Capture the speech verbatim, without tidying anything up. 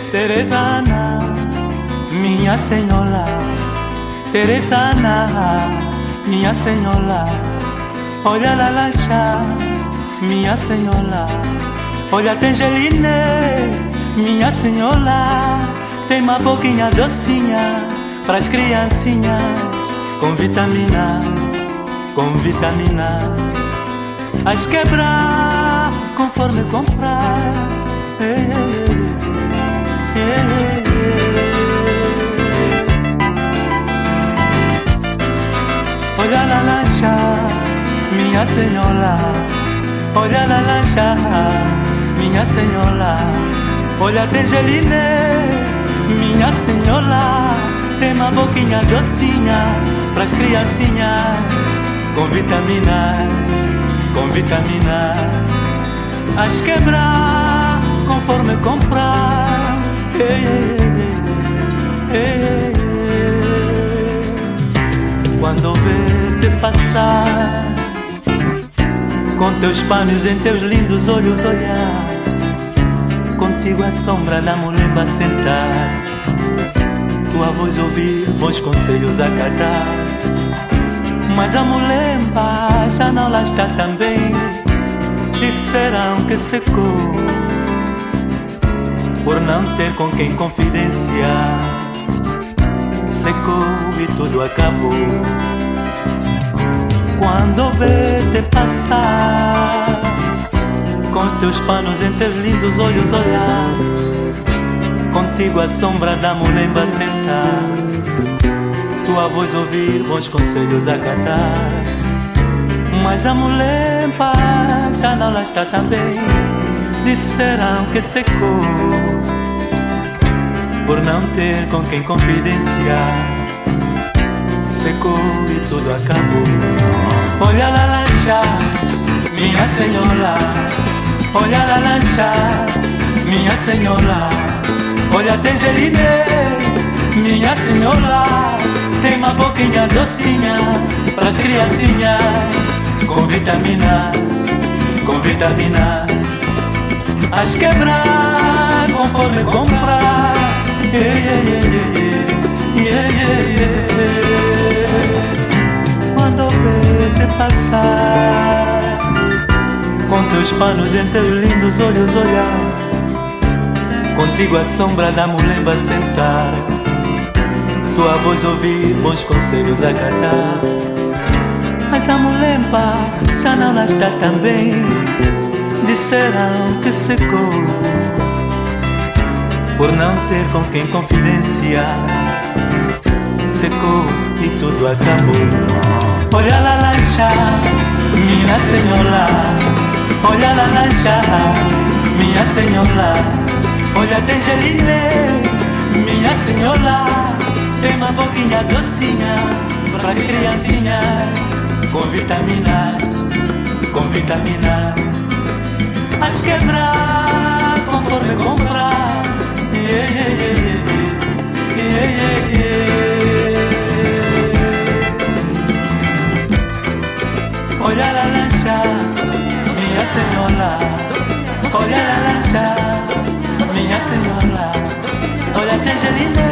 Teresana, minha senhora, Teresana, minha senhora, olha la lancha, minha senhora, olha Tangeline, minha senhora, tem uma boquinha docinha pras criancinhas, com vitamina, com vitamina, as quebrar conforme comprar. Ei, ei, ei, ei. Olha la lancha, minha senhora, olha la lancha, minha senhora, olha Tangeline, minha senhora, tem uma boquinha docinha pras criancinhas, com vitamina, com vitamina, as quebrar conforme comprar. Ei, ei, ei, ei, ei. Quando ver te passar, com teus panos em teus lindos olhos olhar, contigo a sombra da mulemba sentar, tua voz ouvir, bons conselhos acatar. Mas a mulemba já não lá está também, disseram que secou, por não ter com quem confidenciar, secou e tudo acabou. Quando ver te passar, com os teus panos em teus lindos olhos olhar, contigo a sombra da mulemba sentar, tua voz ouvir, bons conselhos acatar. Mas a mulemba já não lá está também, disseram que secou, por não ter com quem confidenciar, secou e tudo acabou. Olha la lancha, minha senhora, olha la lancha, minha senhora, olha Tangeline, minha senhora, tem uma boquinha docinha pras criancinhas, com vitamina, com vitamina, as quebrar conforme comprar. Ei, ei, ei, ei, ei, ei. Quando ver te passar, com teus panos em teus lindos olhos olhar, contigo a sombra da mulemba sentar, tua voz ouvir, bons conselhos acatar. Mas a mulemba já não lá está também, disseram que secou, por não ter com quem confidenciar, secou e tudo acabou. Olha la lancha, minha senhora, olha la lancha, minha senhora, olha Tangeline, minha senhora, tem uma boquinha docinha pras criancinhas, com vitamina, com vitamina, as quebrar conforme comprar. Yeah, yeah, yeah, yeah, yeah, yeah. Olha la lancha, minha senhora, olha la lancha, minha senhora, olha Tangeline,